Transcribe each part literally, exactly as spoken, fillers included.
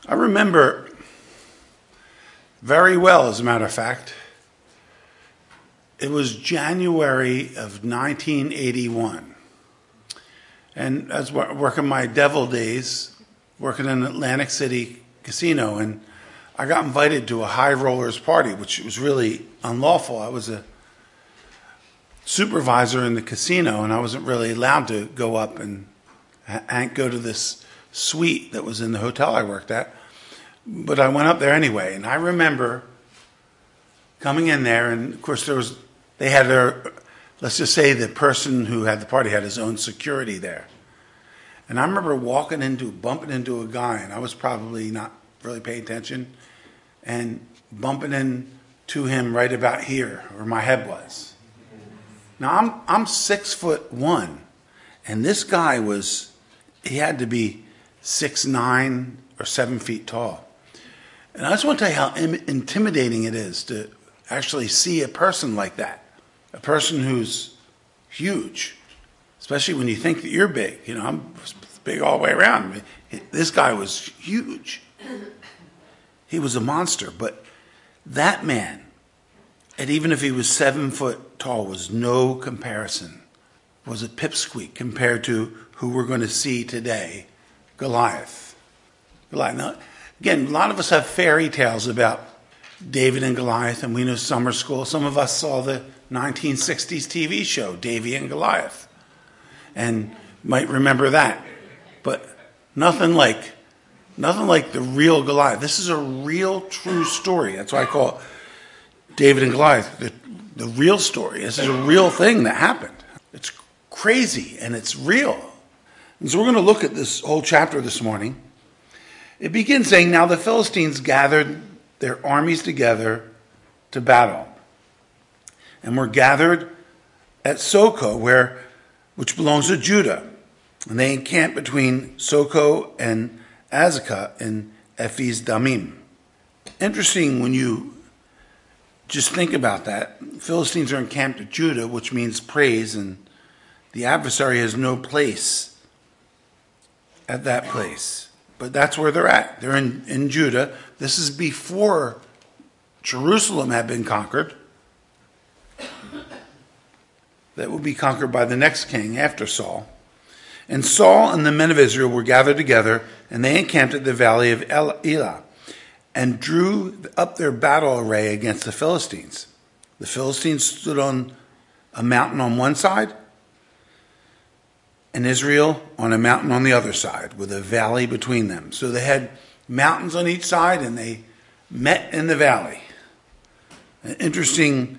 I remember very well, as a matter of fact, it was January of nineteen eighty-one. And I was working my devil days, working in Atlantic City Casino, and I got invited to a high rollers party, which was really unlawful. I was a supervisor in the casino, and I wasn't really allowed to go up and go to this suite that was in the hotel I worked at. But I went up there anyway, and I remember coming in there, and of course there was, they had their, let's just say the person who had the party had his own security there. And I remember walking into, bumping into a guy, and I was probably not really paying attention, and bumping into him right about here, where my head was. Now I'm I'm six foot one, and this guy was, he had to be six nine or seven feet tall. And I just want to tell you how im- intimidating it is to actually see a person like that, a person who's huge, especially when you think that you're big. You know, I'm big all the way around. This guy was huge. He was a monster, but that man, and even if he was seven foot tall, was no comparison, was a pipsqueak compared to who we're going to see today, Goliath. Goliath. Now, again, a lot of us have fairy tales about David and Goliath, and we know summer school. Some of us saw the nineteen sixties T V show, Davy and Goliath, and might remember that. But nothing like Nothing like the real Goliath. This is a real, true story. That's why I call it David and Goliath, the, the real story. This is a real thing that happened. It's crazy, and it's real. And so we're going to look at this whole chapter this morning. It begins saying, now the Philistines gathered their armies together to battle, and were gathered at Soko, where, which belongs to Judah. And they encamped between Soko and Azekah in Ephes Damim. Interesting when you just think about that. Philistines are encamped at Judah, which means praise, and the adversary has no place at that place. But that's where they're at. They're in, in Judah. This is before Jerusalem had been conquered. That will be conquered by the next king after Saul. And Saul and the men of Israel were gathered together, and they encamped at the valley of Elah, and drew up their battle array against the Philistines. The Philistines stood on a mountain on one side, and Israel on a mountain on the other side, with a valley between them. So they had mountains on each side, and they met in the valley. An interesting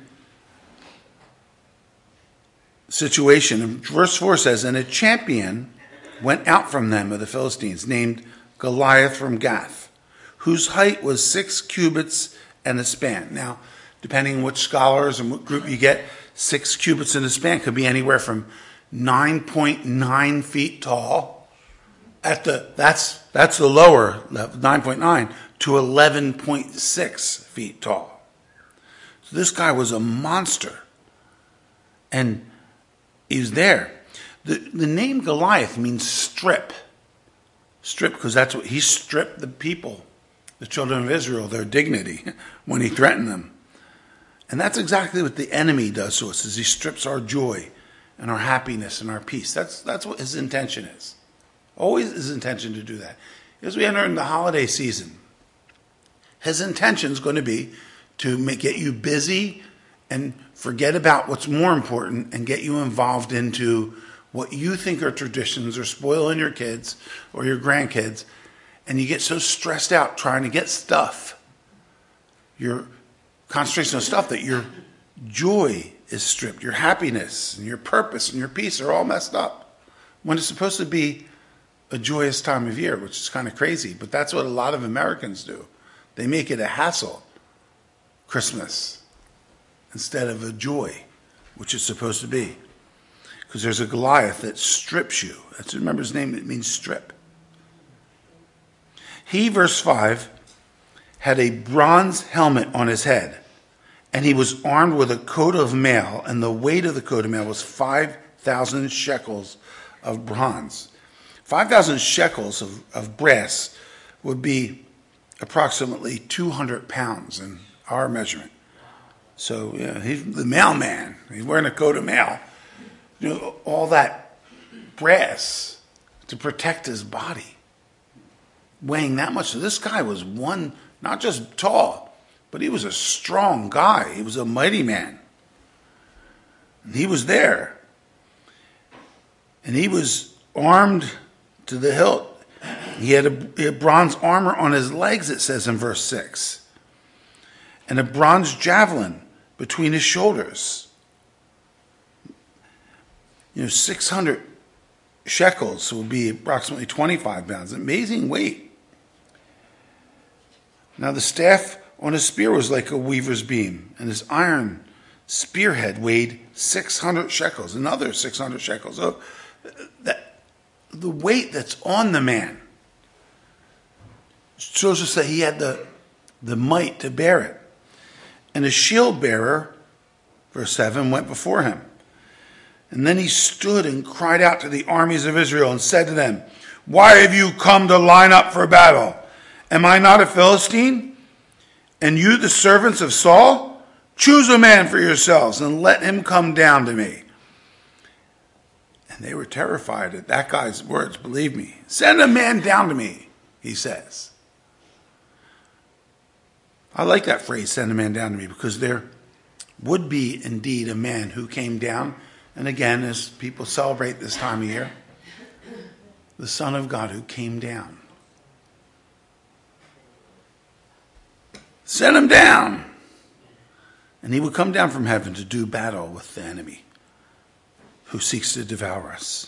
situation. And verse four says, and a champion went out from them of the Philistines, named Goliath from Gath, whose height was six cubits and a span. Now, depending on which scholars and what group you get, six cubits and a span could be anywhere from nine point nine feet tall, at the that's that's the lower level, nine point nine, to eleven point six feet tall. So this guy was a monster. And he was there. The, the name Goliath means strip. Strip, because that's what he stripped the people, the children of Israel, their dignity when he threatened them. And that's exactly what the enemy does to us, is he strips our joy and our happiness and our peace. That's that's what his intention is. Always his intention to do that. As we enter in the holiday season, his intention is going to be to make, get you busy and forget about what's more important and get you involved into what you think are traditions or spoiling your kids or your grandkids. And you get so stressed out trying to get stuff, your concentration on stuff, that your joy is stripped. Your happiness and your purpose and your peace are all messed up. When it's supposed to be a joyous time of year, which is kind of crazy. But that's what a lot of Americans do. They make it a hassle, Christmas, instead of a joy, which is supposed to be. Because there's a Goliath that strips you. That's, remember his name, it means strip. He, verse five, had a bronze helmet on his head, and he was armed with a coat of mail, and the weight of the coat of mail was five thousand shekels of bronze. five thousand shekels of, of brass would be approximately two hundred pounds in our measurement. So, yeah, he's the mailman. He's wearing a coat of mail. You know, all that brass to protect his body, weighing that much. So this guy was one, not just tall, but he was a strong guy. He was a mighty man. And he was there. And he was armed to the hilt. He had, a, he had bronze armor on his legs, it says in verse six. And a bronze javelin between his shoulders. You know, six hundred shekels would be approximately twenty-five pounds. Amazing weight. Now the staff on his spear was like a weaver's beam, and his iron spearhead weighed six hundred shekels, another six hundred shekels. So that, the weight that's on the man shows us that he had the, the might to bear it. And a shield bearer, verse seven, went before him. And then he stood and cried out to the armies of Israel and said to them, "Why have you come to line up for battle? Am I not a Philistine? And you the servants of Saul? Choose a man for yourselves and let him come down to me." And they were terrified at that guy's words, believe me. "Send a man down to me," he says. I like that phrase, "send a man down to me," because there would be indeed a man who came down. And again, as people celebrate this time of year, the Son of God who came down. Send him down. And he would come down from heaven to do battle with the enemy who seeks to devour us.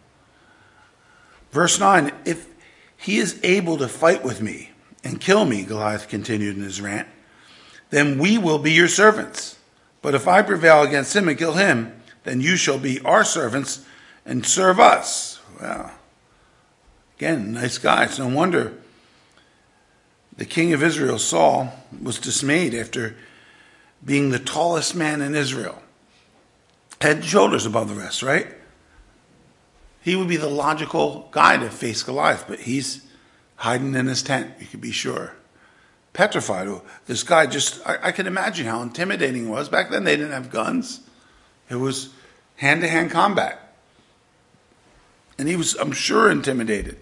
Verse nine, "If he is able to fight with me and kill me," Goliath continued in his rant, "then we will be your servants. But if I prevail against him and kill him, then you shall be our servants and serve us." Well, again, nice guy. It's no wonder the king of Israel, Saul, was dismayed after being the tallest man in Israel. Head and shoulders above the rest, right? He would be the logical guy to face Goliath, but he's hiding in his tent, you can be sure. Petrified. This guy just, I, I can imagine how intimidating it was. Back then they didn't have guns. It was hand-to-hand combat. And he was, I'm sure, intimidated.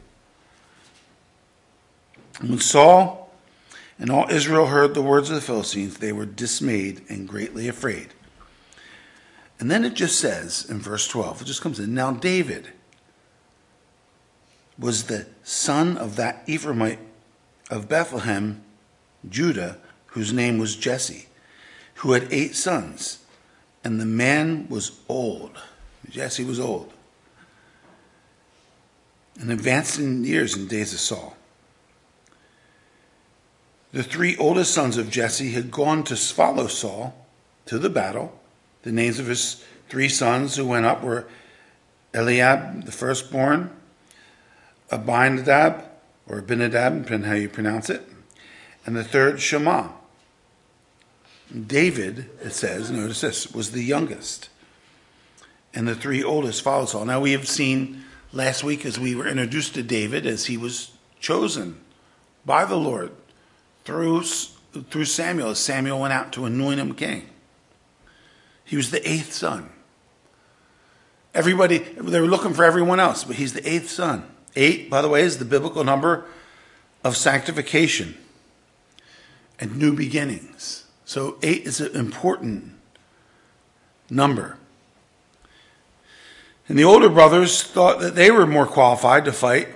And when Saul and all Israel heard the words of the Philistines, they were dismayed and greatly afraid. And then it just says in verse twelve, it just comes in, "Now David was the son of that Ephraimite of Bethlehem, Judah, whose name was Jesse, who had eight sons. And the man was old." Jesse was old. "And advanced in years in days of Saul. The three oldest sons of Jesse had gone to follow Saul to the battle. The names of his three sons who went up were Eliab, the firstborn, Abinadab, or Abinadab, depending on how you pronounce it, and the third, Shammah. David, it says, notice this, was the youngest. And the three oldest followed Saul. Now we have seen last week as we were introduced to David as he was chosen by the Lord through, through Samuel, as Samuel went out to anoint him king. He was the eighth son. Everybody, they were looking for everyone else, but he's the eighth son. Eight, by the way, is the biblical number of sanctification and new beginnings. So eight is an important number. And the older brothers thought that they were more qualified to fight.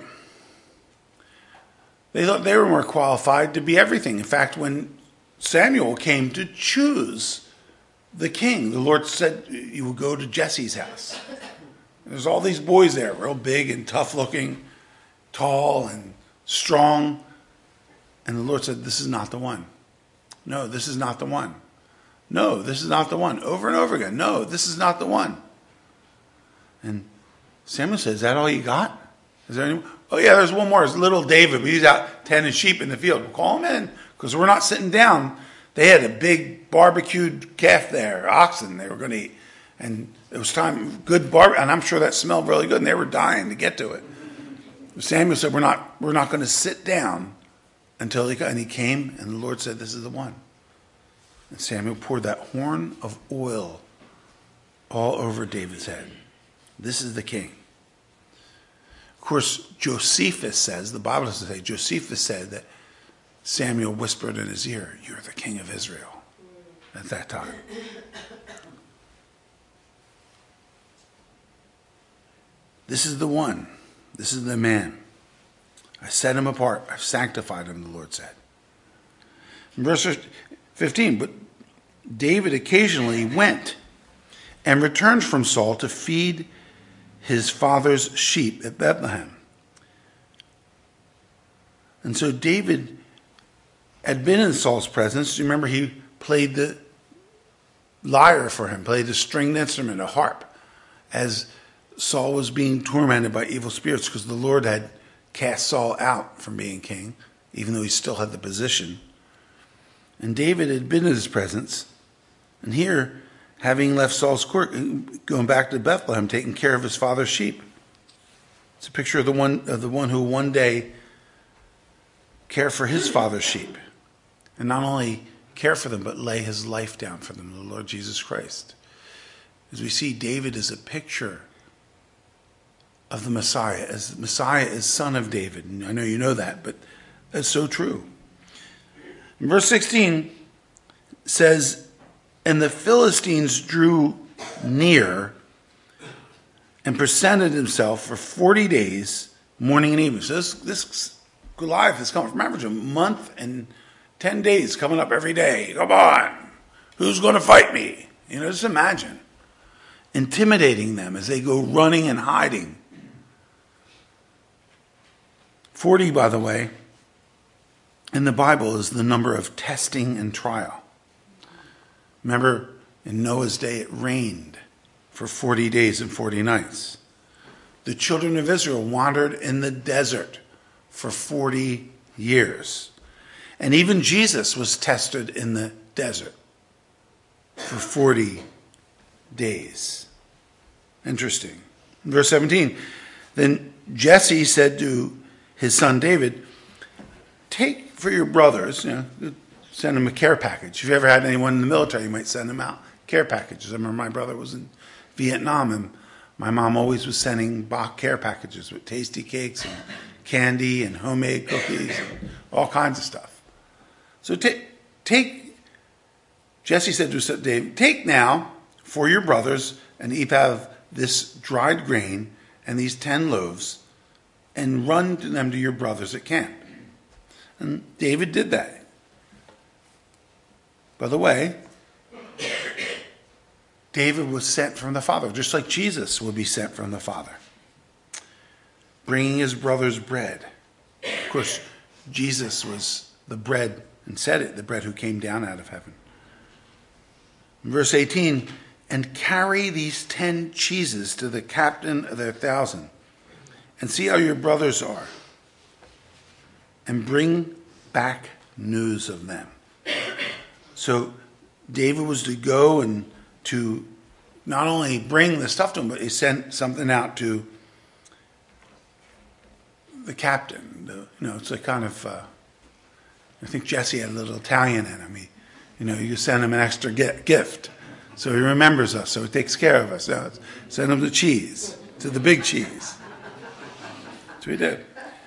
They thought they were more qualified to be everything. In fact, when Samuel came to choose the king, the Lord said, "You will go to Jesse's house." There's all these boys there, real big and tough looking, tall and strong. And the Lord said, "This is not the one. No, this is not the one. No, this is not the one." Over and over again. "No, this is not the one." And Samuel said, "Is that all you got? Is there any? Oh yeah, there's one more. It's little David, but he's out tending sheep in the field. We'll call him in because we're not sitting down." They had a big barbecued calf there, oxen they were going to eat. And it was time, good bar, and I'm sure that smelled really good, and they were dying to get to it. Samuel said, we're not, we're not going to sit down until he got, and he came, and the Lord said, "This is the one." And Samuel poured that horn of oil all over David's head. This is the king. Of course, Josephus says, the Bible doesn't say, Josephus said that Samuel whispered in his ear, "You're the king of Israel," at that time. This is the one. This is the man. I set him apart. I've sanctified him, the Lord said. In verse fifteen, but David occasionally went and returned from Saul to feed his father's sheep at Bethlehem. And so David had been in Saul's presence. You remember he played the lyre for him, played a stringed instrument, a harp, as Saul was being tormented by evil spirits because the Lord had cast Saul out from being king, even though he still had the position. And David had been in his presence. And here, having left Saul's court, going back to Bethlehem, taking care of his father's sheep. It's a picture of the one of the one who one day care for his father's sheep. And not only care for them, but lay his life down for them, the Lord Jesus Christ. As we see, David is a picture of the Messiah, as the Messiah is son of David. And I know you know that, but that's so true. In verse sixteen says, and the Philistines drew near and presented himself for forty days, morning and evening. So this, this Goliath has come from average a month and ten days, coming up every day. Come on, who's going to fight me? You know, just imagine intimidating them as they go running and hiding. forty, by the way, in the Bible is the number of testing and trial. Remember, in Noah's day it rained for forty days and forty nights. The children of Israel wandered in the desert for forty years. And even Jesus was tested in the desert for forty days. Interesting. Verse seventeen, then Jesse said to his son David, take for your brothers, you know, send them a care package. If you ever had anyone in the military, you might send them out care packages. I remember my brother was in Vietnam, and my mom always was sending Bach care packages with tasty cakes and candy and homemade cookies and all kinds of stuff. So take, take, Jesse said to David, take now for your brothers an ephah of this dried grain and these ten loaves, and run to them to your brothers at camp. And David did that. By the way, David was sent from the Father, just like Jesus would be sent from the Father, bringing his brothers bread. Of course, Jesus was the bread, and said it, the bread who came down out of heaven. In verse eighteen, and carry these ten cheeses to the captain of their thousand, and see how your brothers are, and bring back news of them. So David was to go and to not only bring the stuff to him, but he sent something out to the captain. The, you know, it's a kind of, uh, I think Jesse had a little Italian in him. He, you know, you send him an extra gift. So he remembers us, so he takes care of us. So send him the cheese, to the big cheese. That's what he did.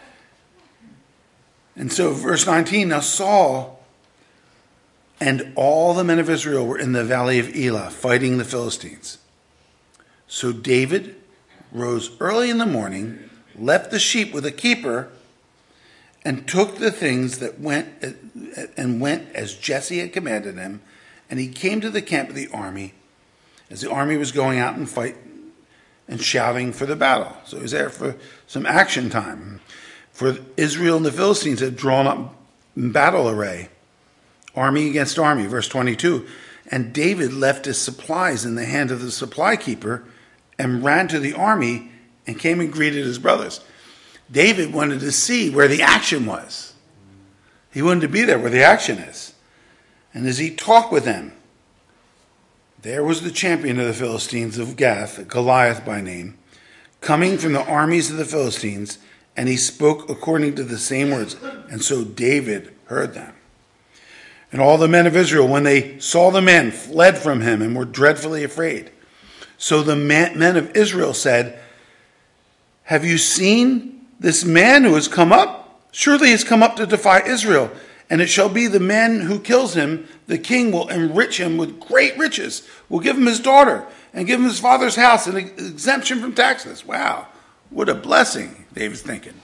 And so verse nineteen, now Saul and all the men of Israel were in the valley of Elah fighting the Philistines. So David rose early in the morning, left the sheep with a keeper, and took the things that went and went as Jesse had commanded him. And he came to the camp of the army as the army was going out and fight and shouting for the battle. So he was there for some action time. For Israel and the Philistines had drawn up in battle array, army against army. Verse twenty-two, and David left his supplies in the hand of the supply keeper and ran to the army and came and greeted his brothers. David wanted to see where the action was. He wanted to be there where the action is. And as he talked with them, there was the champion of the Philistines of Gath, Goliath by name, coming from the armies of the Philistines, And he spoke according to the same words. And so David heard them. And all the men of Israel, when they saw the man, fled from him and were dreadfully afraid. So the men of Israel said, have you seen this man who has come up? Surely he has come up to defy Israel. And it shall be the man who kills him, the king will enrich him with great riches, will give him his daughter, and give him his father's house, and exemption from taxes. Wow, what a blessing, David's thinking.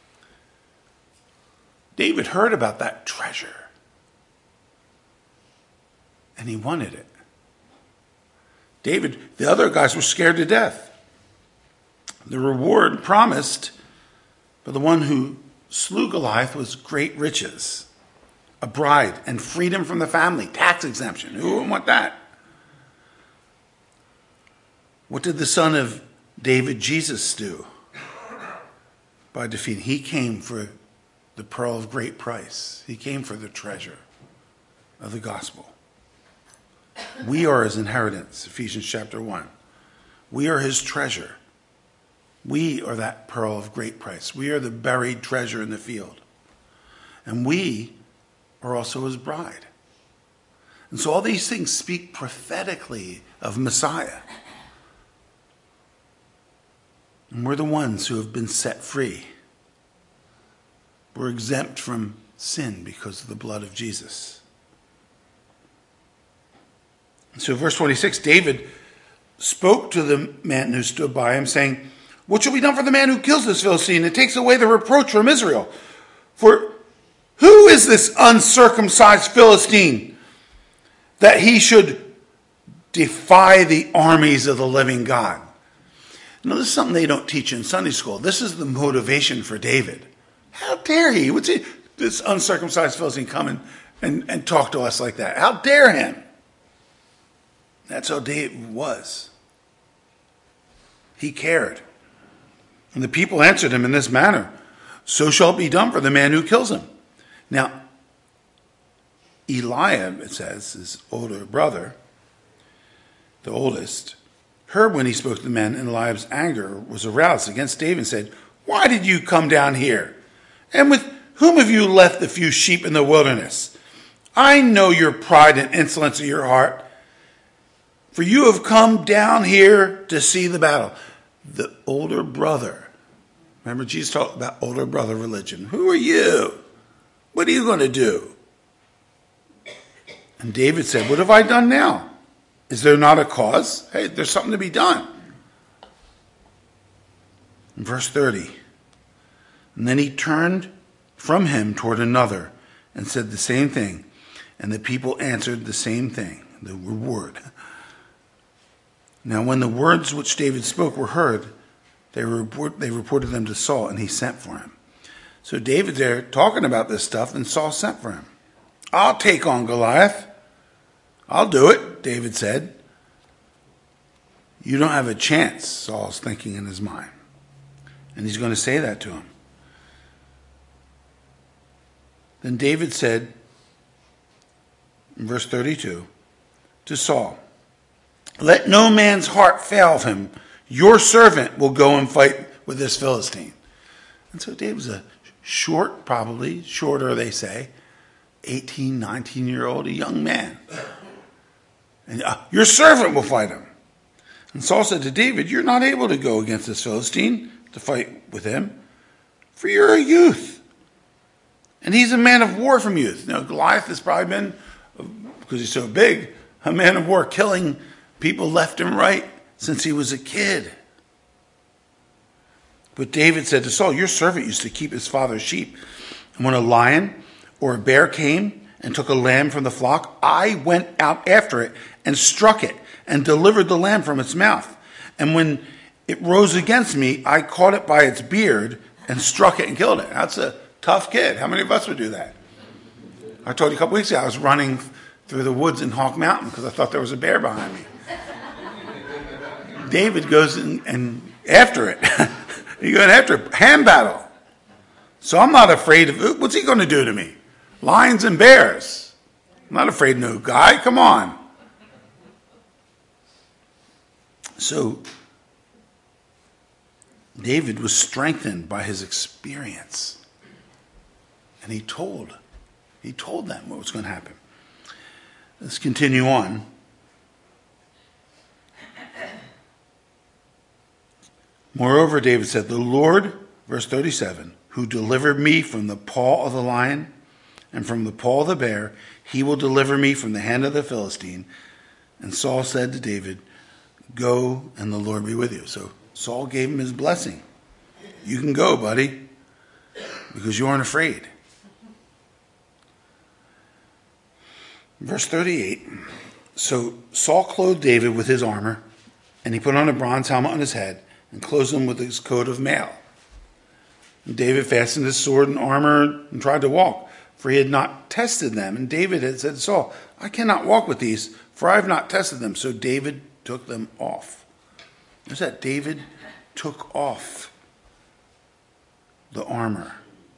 David heard about that treasure, and he wanted it. David, the other guys were scared to death. The reward promised for the one who slew Goliath was great riches, a bride, and freedom from the family, tax exemption. Who wouldn't want that? What did the son of David, Jesus, do? By defeating, he came for the pearl of great price. He came for the treasure of the gospel. We are his inheritance, Ephesians chapter one. We are his treasure. We are that pearl of great price. We are the buried treasure in the field. And we are also his bride. And so all these things speak prophetically of Messiah. And we're the ones who have been set free. We're exempt from sin because of the blood of Jesus. So verse twenty-six, David spoke to the man who stood by him, saying, what shall be done for the man who kills this Philistine and takes away the reproach from Israel? For who is this uncircumcised Philistine that he should defy the armies of the living God? Now, this is something they don't teach in Sunday school. This is the motivation for David. How dare he? What's he, this uncircumcised Philistine come and, and, and talk to us like that? How dare him? That's how David was. He cared. And the people answered him in this manner, so shall it be done for the man who kills him. Now, Eliab, it says, his older brother, the oldest, heard when he spoke to the men, and Eliab's anger was aroused against David and said, why did you come down here? And with whom have you left the few sheep in the wilderness? I know your pride and insolence of your heart, for you have come down here to see the battle. The older brother. Remember, Jesus talked about older brother religion. Who are you? What are you going to do? And David said, what have I done now? Is there not a cause? Hey, there's something to be done. In verse thirty. And then he turned from him toward another and said the same thing. And the people answered the same thing, the reward. Now, when the words which David spoke were heard, they, report, they reported them to Saul, and he sent for him. So David's there talking about this stuff, and Saul sent for him. I'll take on Goliath. I'll do it, David said. You don't have a chance, Saul's thinking in his mind. And he's going to say that to him. Then David said, in verse thirty-two, to Saul, let no man's heart fail of him. Your servant will go and fight with this Philistine. And so David was a short, probably, shorter, they say, eighteen, nineteen-year-old, a young man. And uh, your servant will fight him. And Saul said to David, you're not able to go against this Philistine to fight with him, for you're a youth. And he's a man of war from youth. Now, Goliath has probably been, because he's so big, a man of war, killing people left and right since he was a kid. But David said to Saul, your servant used to keep his father's sheep. And when a lion or a bear came and took a lamb from the flock, I went out after it and struck it and delivered the lamb from its mouth. And when it rose against me, I caught it by its beard and struck it and killed it. That's a tough kid. How many of us would do that? I told you a couple weeks ago, I was running through the woods in Hawk Mountain because I thought there was a bear behind me. David goes in, and after it. He goes after it. Hand battle. So I'm not afraid of, what's he going to do to me? Lions and bears. I'm not afraid of no guy. Come on. So David was strengthened by his experience. And he told, he told them what was going to happen. Let's continue on. Moreover, David said, the Lord, verse thirty-seven, who delivered me from the paw of the lion and from the paw of the bear, he will deliver me from the hand of the Philistine. And Saul said to David, go, and the Lord be with you. So Saul gave him his blessing. You can go, buddy, because you aren't afraid. Verse thirty-eight, so Saul clothed David with his armor, and he put on a bronze helmet on his head, and clothed him with his coat of mail. And David fastened his sword and armor and tried to walk, for he had not tested them. And David had said to Saul, I cannot walk with these, for I have not tested them. So David took them off. There's that. David took off the armor.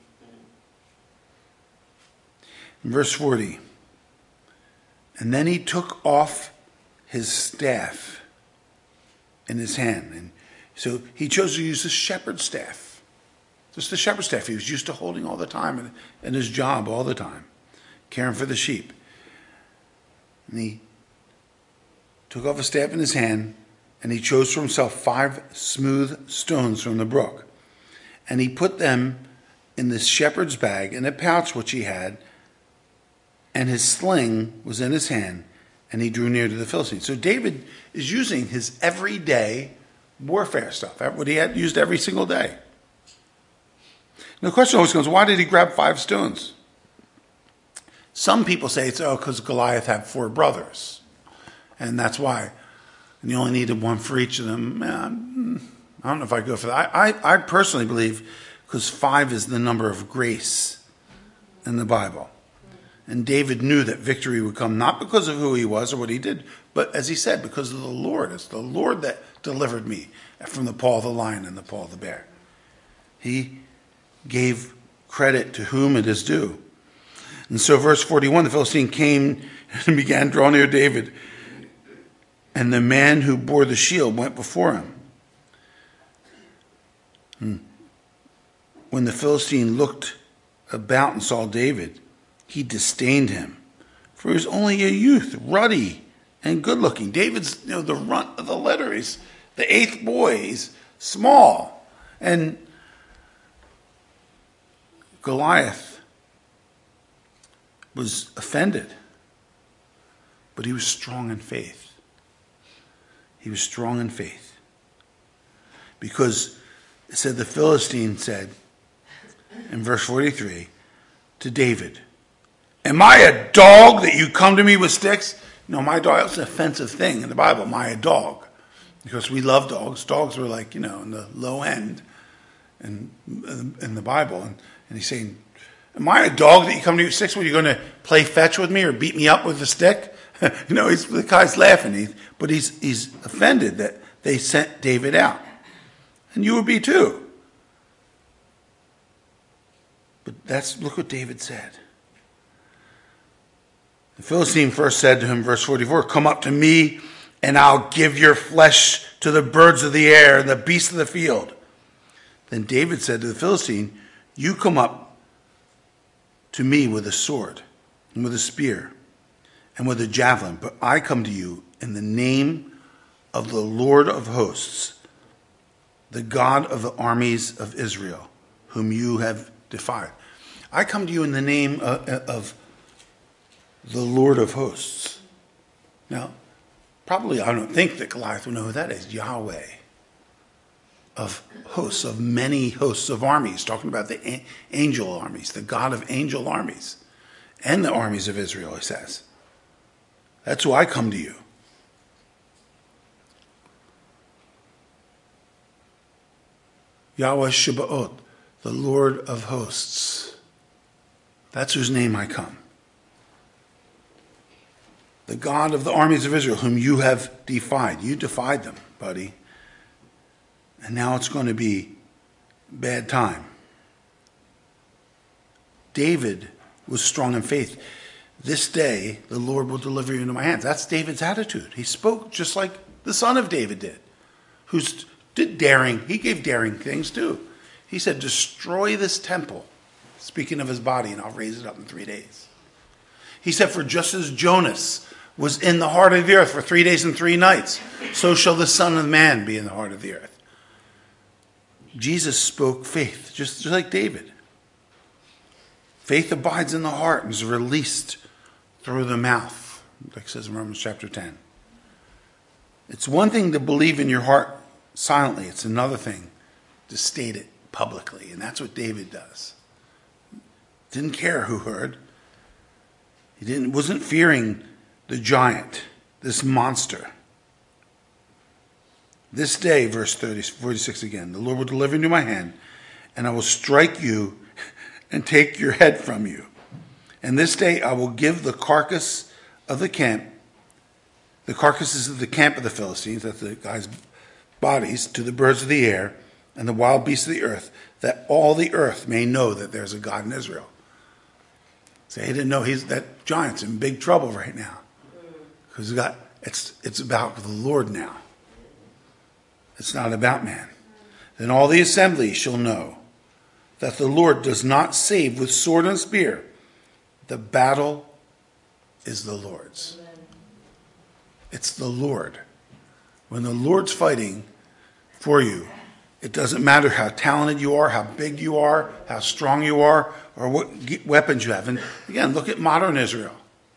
In verse forty, and then he took off his staff in his hand. And so he chose to use the shepherd's staff. Just the shepherd's staff he was used to holding all the time in, in his job all the time, caring for the sheep. And he took off a staff in his hand, and he chose for himself five smooth stones from the brook. And he put them in the shepherd's bag in a pouch which he had, and his sling was in his hand, and he drew near to the Philistines. So David is using his everyday warfare stuff, what he had used every single day. Now the question always comes, why did he grab five stones? Some people say it's, oh, because Goliath had four brothers, and that's why. And you only needed one for each of them. Man, I don't know if I go for that. I, I, I personally believe because five is the number of grace in the Bible. And David knew that victory would come not because of who he was or what he did, but as he said, because of the Lord. It's the Lord that delivered me from the paw of the lion and the paw of the bear. He gave credit to whom it is due. And so verse forty-one, the Philistine came and began to draw near David. And the man who bore the shield went before him. Hmm. When the Philistine looked about and saw David, he disdained him, for he was only a youth, ruddy and good-looking. David's, you know, the runt of the litter. He's the eighth boy. He's small. And Goliath was offended, but he was strong in faith. He was strong in faith. Because it said the Philistine said in verse forty-three to David, am I a dog that you come to me with sticks? No, my dog, that's an offensive thing in the Bible, am I a dog? Because we love dogs. Dogs were like, you know, in the low end in, in the Bible. And, and he's saying, am I a dog that you come to me with sticks? What, are you going to play fetch with me or beat me up with a stick? You know, he's, the guy's laughing, he, but he's he's offended that they sent David out. And you would be too. But that's, look what David said. The Philistine first said to him, verse forty-four, come up to me, and I'll give your flesh to the birds of the air and the beasts of the field. Then David said to the Philistine, you come up to me with a sword and with a spear and with a javelin, but I come to you in the name of the Lord of hosts, the God of the armies of Israel, whom you have defied. I come to you in the name of, of the Lord of hosts. Now, probably I don't think that Goliath will know who that is. Yahweh of hosts, of many hosts of armies, talking about the angel armies, the God of angel armies, and the armies of Israel, he says. That's who I come to you. Yahweh Shabbaoth, the Lord of hosts. That's whose name I come. The God of the armies of Israel, whom you have defied. You defied them, buddy. And now it's going to be bad time. David was strong in faith. This day, the Lord will deliver you into my hands. That's David's attitude. He spoke just like the son of David did, who's did daring, he gave daring things too. He said, destroy this temple, speaking of his body, and I'll raise it up in three days. He said, for just as Jonas was in the heart of the earth for three days and three nights, so shall the Son of Man be in the heart of the earth. Jesus spoke faith, just, just like David. Faith abides in the heart and is released through the mouth, like it says in Romans chapter ten. It's one thing to believe in your heart silently. It's another thing to state it publicly. And that's what David does. Didn't care who heard. He didn't wasn't fearing the giant, this monster. This day, verse thirty, forty-six again, the Lord will deliver into my hand, and I will strike you and take your head from you. And this day I will give the carcass of the camp, the carcasses of the camp of the Philistines, that's the guys' bodies, to the birds of the air and the wild beasts of the earth, that all the earth may know that there's a God in Israel. So he didn't know he's that giant's in big trouble right now. Because got it's it's about the Lord now. It's not about man. Then all the assembly shall know that the Lord does not save with sword and spear. The battle is the Lord's. Amen. It's the Lord. When the Lord's fighting for you, it doesn't matter how talented you are, how big you are, how strong you are, or what weapons you have. And again, look at modern Israel.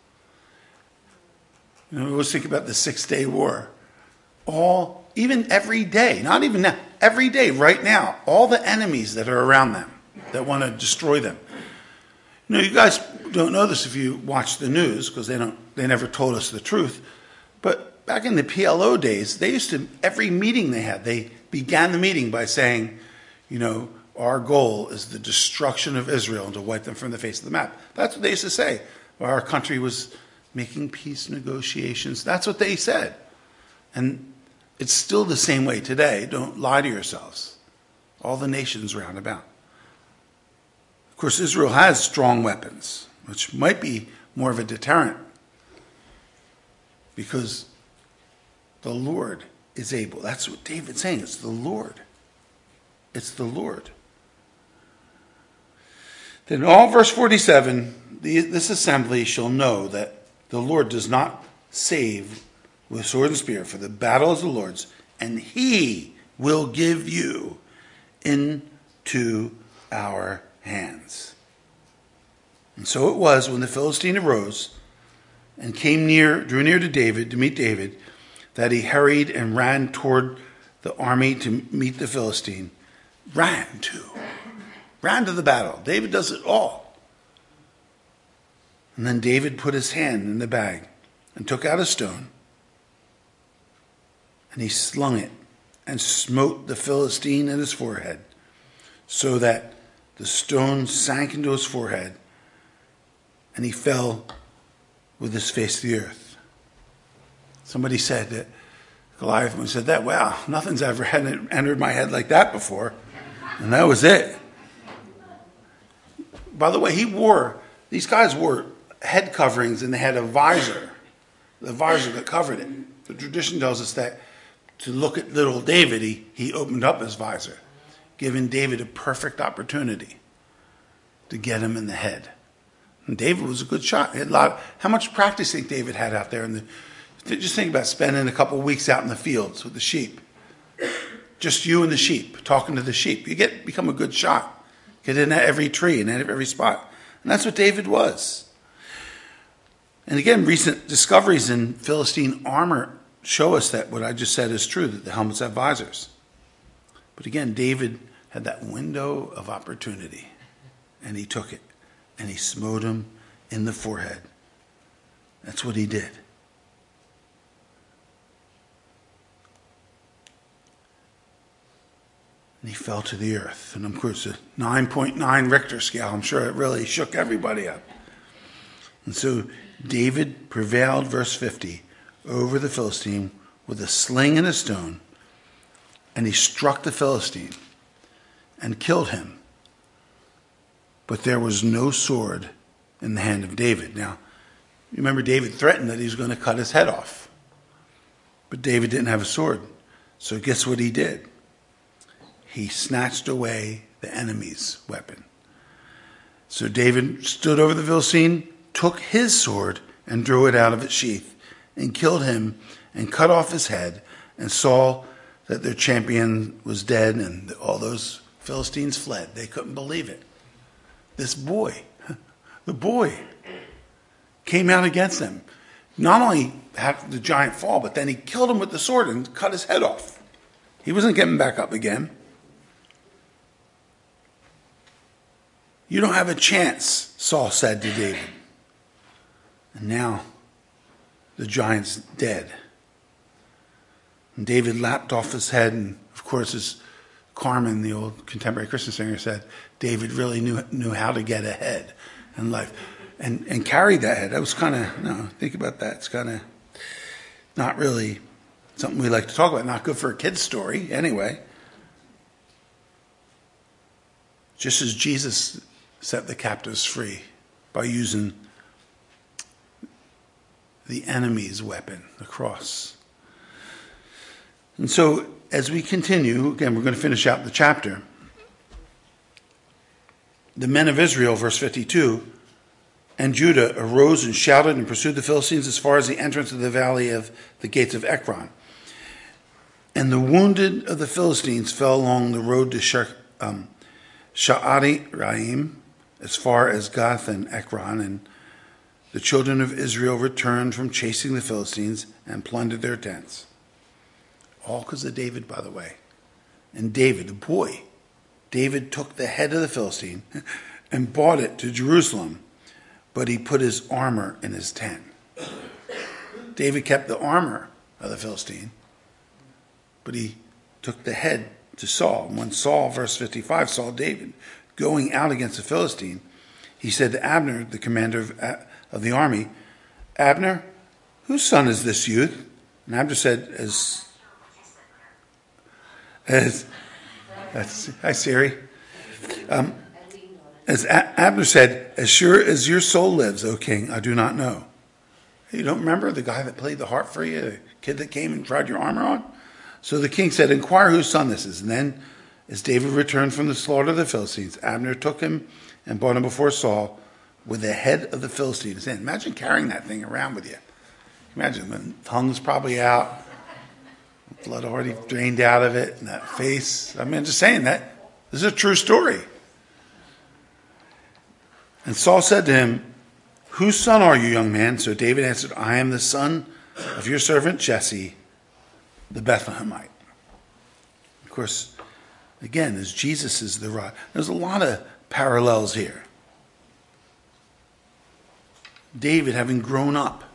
You know, we always think about the Six-Day War. All, even every day, not even now, every day, right now, all the enemies that are around them that want to destroy them. You know, you guys don't know this if you watch the news, because they don't, they never told us the truth. But back in the P L O days, they used to, every meeting they had, they began the meeting by saying, you know, our goal is the destruction of Israel and to wipe them from the face of the map. That's what they used to say. Our country was making peace negotiations. That's what they said. And it's still the same way today. Don't lie to yourselves. All the nations round about. Of course, Israel has strong weapons, which might be more of a deterrent, because the Lord is able. That's what David's saying. It's the Lord. It's the Lord. Then all verse forty-seven, the, this assembly shall know that the Lord does not save with sword and spear, for the battle is the Lord's, and he will give you into our hands. And so it was when the Philistine arose and came near, drew near to David to meet David, that he hurried and ran toward the army to meet the Philistine. Ran to. Ran to the battle. David does it all. And then David put his hand in the bag and took out a stone, and he slung it and smote the Philistine in his forehead, so that the stone sank into his forehead, and he fell with his face to the earth. Somebody said that, Goliath, when he said that, wow, nothing's ever entered my head like that before. And that was it. By the way, he wore, these guys wore head coverings, and they had a visor, the visor that covered it. The tradition tells us that to look at little David, he, he opened up his visor, giving David a perfect opportunity to get him in the head. And David was a good shot. He had a lot. How much practice do you think David had out there? In the, just think about spending a couple of weeks out in the fields with the sheep. Just you and the sheep, talking to the sheep. You get become a good shot. Get in every tree and every spot. And that's what David was. And again, recent discoveries in Philistine armor show us that what I just said is true, that the helmets have visors. But again, David had that window of opportunity, and he took it, and he smote him in the forehead. That's what he did. And he fell to the earth. And of course, a nine point nine Richter scale, I'm sure it really shook everybody up. And so David prevailed, verse fifty, over the Philistine with a sling and a stone, and he struck the Philistine and killed him. But there was no sword in the hand of David. Now, you remember David threatened that he was going to cut his head off. But David didn't have a sword. So guess what he did? he snatched away the enemy's weapon. So David stood over the Philistine, took his sword, and drew it out of its sheath, and killed him, and cut off his head, and saw that their champion was dead, and all those Philistines fled. They couldn't believe it. This boy, the boy, came out against them. Not only had the giant fall, but then he killed him with the sword and cut his head off. He wasn't getting back up again. You don't have a chance, Saul said to David. And now the giant's dead. And David lapped off his head, and of course, as Carmen, the old contemporary Christian singer, said, David really knew knew how to get ahead in life. And and carried that head. That was kind of, no, think about that. It's kind of not really something we like to talk about. Not good for a kid's story, anyway. Just as Jesus set the captives free by using the enemy's weapon, the cross. And so, as we continue, again, we're going to finish out the chapter. The men of Israel, verse fifty-two, and Judah arose and shouted and pursued the Philistines as far as the entrance of the valley of the gates of Ekron. And the wounded of the Philistines fell along the road to Shar- um, Sha'ari-raim, as far as Gath and Ekron, and the children of Israel returned from chasing the Philistines and plundered their tents. All because of David, by the way. And David, the boy, David took the head of the Philistine and brought it to Jerusalem, but he put his armor in his tent. David kept the armor of the Philistine, but he took the head to Saul. And when Saul, verse fifty-five, saw David going out against the Philistine, he said to Abner, the commander of, of the army, Abner, whose son is this youth? And Abner said, as, as, that's, hi Siri. Um, as A- Abner said, as sure as your soul lives, O king, I do not know. You don't remember the guy that played the harp for you, the kid that came and tried your armor on? So the king said, inquire whose son this is. And then, as David returned from the slaughter of the Philistines, Abner took him and brought him before Saul with the head of the Philistines. And imagine carrying that thing around with you. Imagine the tongue's probably out, blood already drained out of it, and that face. I mean, I'm just saying that. This is a true story. And Saul said to him, whose son are you, young man? So David answered, I am the son of your servant Jesse, the Bethlehemite. Of course, again, as Jesus is the rock, there's a lot of parallels here. David, having grown up,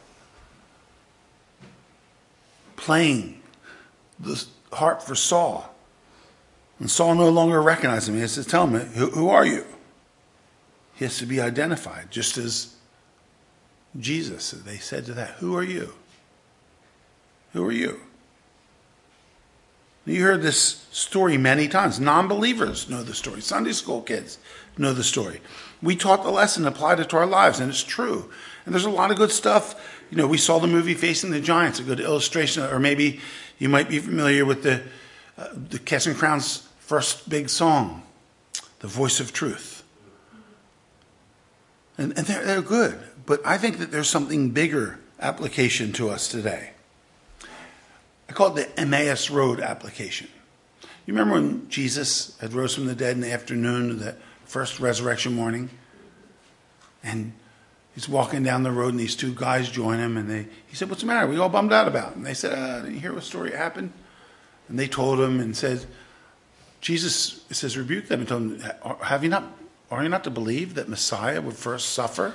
playing the harp for Saul, and Saul no longer recognized him. He has to tell him, who, who are you? He has to be identified, just as Jesus, they said to that, who are you? Who are you? You heard this story many times. Non-believers know the story. Sunday school kids know the story. We taught the lesson, applied it to our lives, and it's true. And there's a lot of good stuff. You know, we saw the movie Facing the Giants, a good illustration. Or maybe you might be familiar with the uh, the Casting Crowns' first big song, The Voice of Truth. And, and they're, they're good. But I think that there's something bigger application to us today. I call it the Emmaus Road application. You remember when Jesus had rose from the dead in the afternoon of the first resurrection morning? And he's walking down the road and these two guys join him. And they, he said, what's the matter? What are you all bummed out about? And they said, uh, didn't you hear what story happened? And they told him and said, Jesus, it says, rebuked them and told them, have you not, are you not to believe that Messiah would first suffer?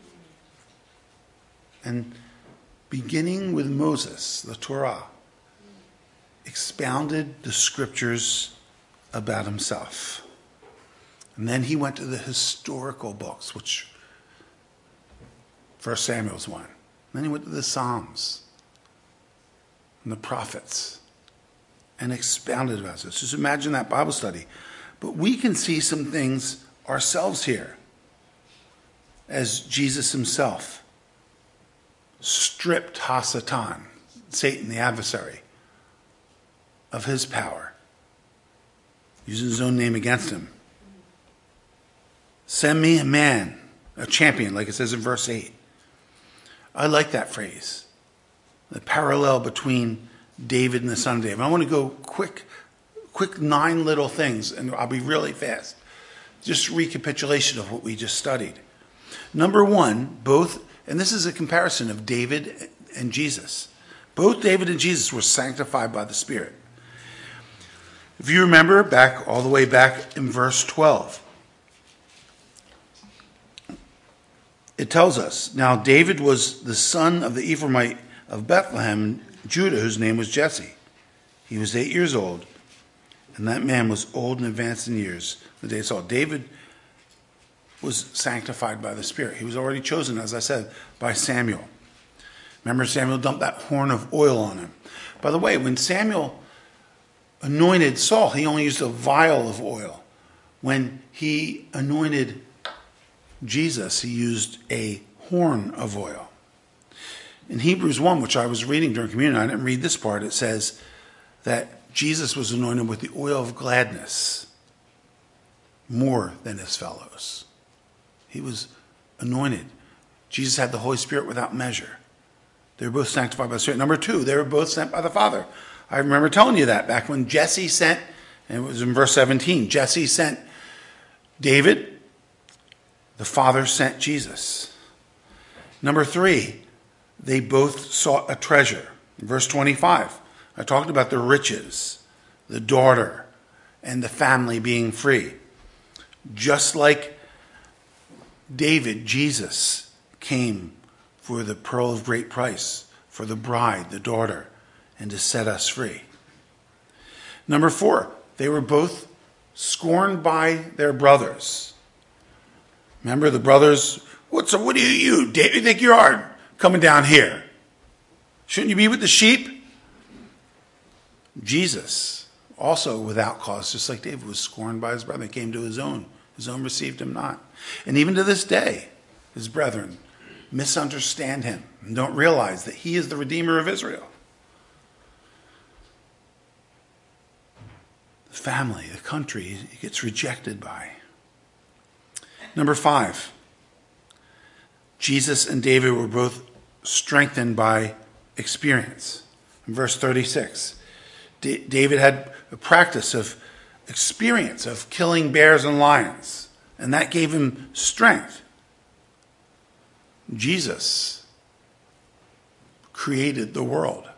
And beginning with Moses, the Torah, expounded the scriptures about himself. And then he went to the historical books, which First Samuel's one. And then he went to the Psalms and the prophets and expounded about this. Just imagine that Bible study. But we can see some things ourselves here as Jesus himself stripped Hasatan, Satan the adversary, of his power using his own name against him. Send me a man, a champion, like it says in verse eight. I like that phrase. The parallel between David and the son of David. I want to go quick, quick nine little things, and I'll be really fast. Just recapitulation of what we just studied. Number one, both, and this is a comparison of David and Jesus. Both David and Jesus were sanctified by the Spirit. If you remember back, all the way back in verse twelve, it tells us, now David was the son of the Ephraimite of Bethlehem, Judah, whose name was Jesse. He was eight years old, and that man was old and advanced in years the day he saw. David was sanctified by the Spirit. He was already chosen, as I said, by Samuel. Remember, Samuel dumped that horn of oil on him. By the way, when Samuel anointed Saul, he only used a vial of oil. When he anointed Jesus, he used a horn of oil. In Hebrews one, which I was reading during communion, I didn't read this part, it says that Jesus was anointed with the oil of gladness more than his fellows. He was anointed. Jesus had the Holy Spirit without measure. They were both sanctified by the Spirit. Number two, they were both sent by the Father. I remember telling you that back when Jesse sent, and it was in verse seventeen, Jesse sent David, the Father sent Jesus. Number three, they both sought a treasure. In verse twenty-five, I talked about the riches, the daughter, and the family being free. Just like David, Jesus came for the pearl of great price, for the bride, the daughter, and to set us free. Number four, they were both scorned by their brothers. Remember the brothers, what's what do you, you, David, you think you are coming down here? Shouldn't you be with the sheep? Jesus, also without cause, just like David, was scorned by his brother. He came to his own. His own received him not. And even to this day, his brethren misunderstand him and don't realize that he is the Redeemer of Israel. The family, the country, he gets rejected by. Number five, Jesus and David were both strengthened by experience. In verse thirty-six, D- David had a practice of experience of killing bears and lions, and that gave him strength. Jesus created the world.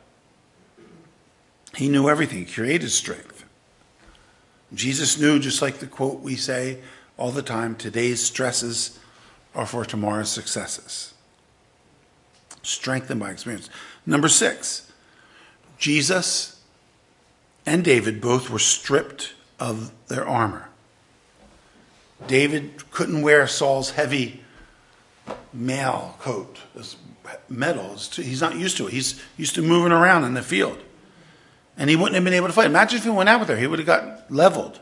He knew everything. He created strength. Jesus knew, just like the quote we say all the time, today's stresses are for tomorrow's successes. Strengthened by experience. Number six, Jesus and David both were stripped of their armor. David couldn't wear Saul's heavy mail coat, this metal. He's not used to it. He's used to moving around in the field. And he wouldn't have been able to fight. Imagine if he went out with her. He would have got leveled.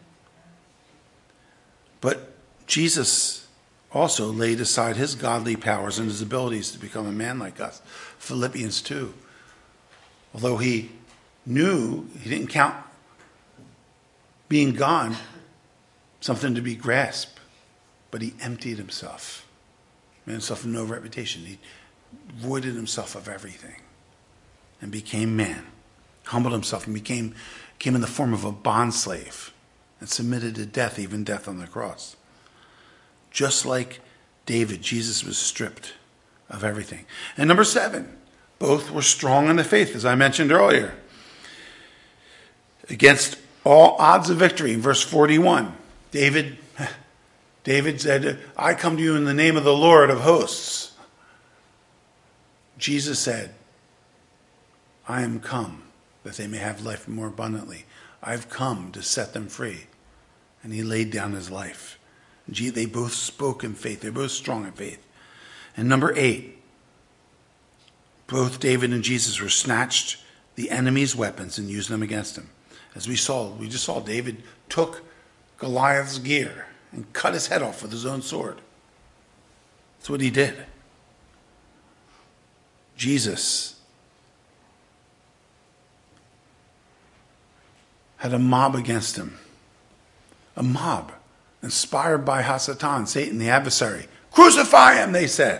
But Jesus also laid aside his godly powers and his abilities to become a man like us. Philippians two. Although he knew, he didn't count being gone something to be grasped, but he emptied himself. Made himself no reputation. He voided himself of everything and became man. Humbled himself and became came in the form of a bondslave and submitted to death, even death on the cross. Just like David, Jesus was stripped of everything. And number seven, both were strong in the faith, as I mentioned earlier. Against all odds of victory, in verse forty-one, David, David said, I come to you in the name of the Lord of hosts. Jesus said, I am come that they may have life more abundantly. I've come to set them free. And he laid down his life. They both spoke in faith. They're both strong in faith. And number eight, both David and Jesus were snatched the enemy's weapons and used them against him. As we saw, we just saw David took Goliath's gear and cut his head off with his own sword. That's what he did. Jesus had a mob against him. a mob inspired by Hasatan, Satan, the adversary. Crucify him, they said.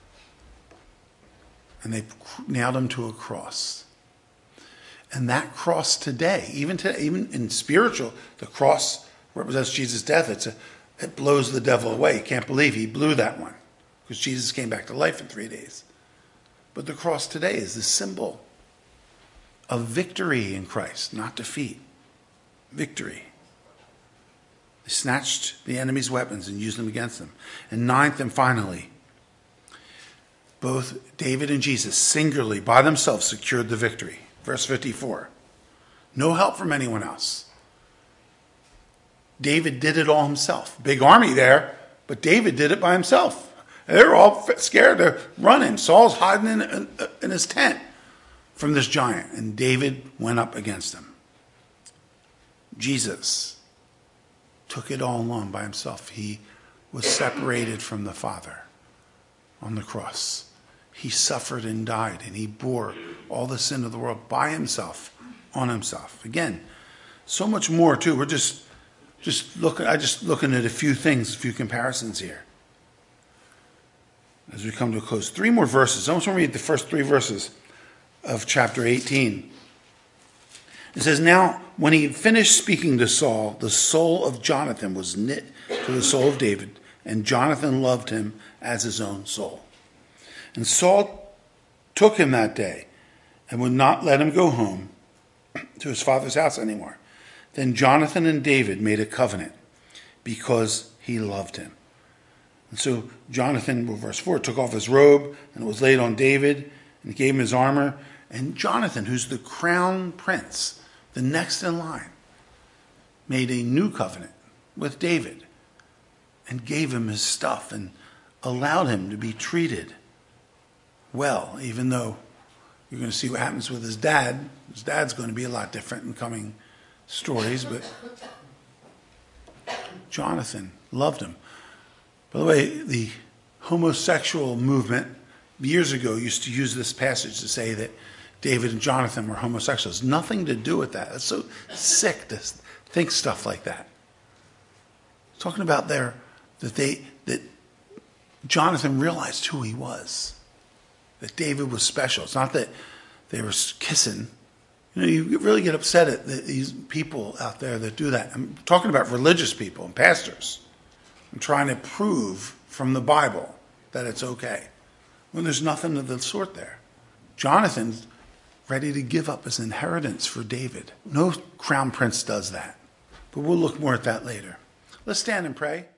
And they nailed him to a cross. And that cross today, even today, even in spiritual, the cross represents Jesus' death. It's a, it blows the devil away. You can't believe he blew that one because Jesus came back to life in three days. But the cross today is the symbol of victory in Christ, not defeat. Victory. They snatched the enemy's weapons and used them against them. And ninth and finally, both David and Jesus singularly by themselves secured the victory. Verse fifty-four. No help from anyone else. David did it all himself. Big army there, but David did it by himself. They're all scared. They're running. Saul's hiding in, in his tent from this giant. And David went up against him. Jesus took it all on by himself. He was separated from the Father on the cross. He suffered and died, and he bore all the sin of the world by himself, on himself. Again, so much more too. We're just just looking. I just looking at a few things, a few comparisons here. As we come to a close, three more verses. I just want to read the first three verses of chapter eighteen. It says, "Now, when he finished speaking to Saul, the soul of Jonathan was knit to the soul of David, and Jonathan loved him as his own soul. And Saul took him that day and would not let him go home to his father's house anymore. Then Jonathan and David made a covenant because he loved him. And so Jonathan, verse four, took off his robe and it was laid on David and gave him his armor. And Jonathan, who's the crown prince, the next in line, made a new covenant with David and gave him his stuff and allowed him to be treated well, even though you're going to see what happens with his dad. His dad's going to be a lot different in coming stories, but Jonathan loved him. By the way, the homosexual movement years ago used to use this passage to say that David and Jonathan were homosexuals. Nothing to do with that. It's so sick to think stuff like that. Talking about their that they that Jonathan realized who he was. That David was special. It's not that they were kissing. You know, you really get upset at the, these people out there that do that. I'm talking about religious people and pastors. I'm trying to prove from the Bible that it's okay. When there's nothing of the sort there. Jonathan's ready to give up his inheritance for David. No crown prince does that. But we'll look more at that later. Let's stand and pray.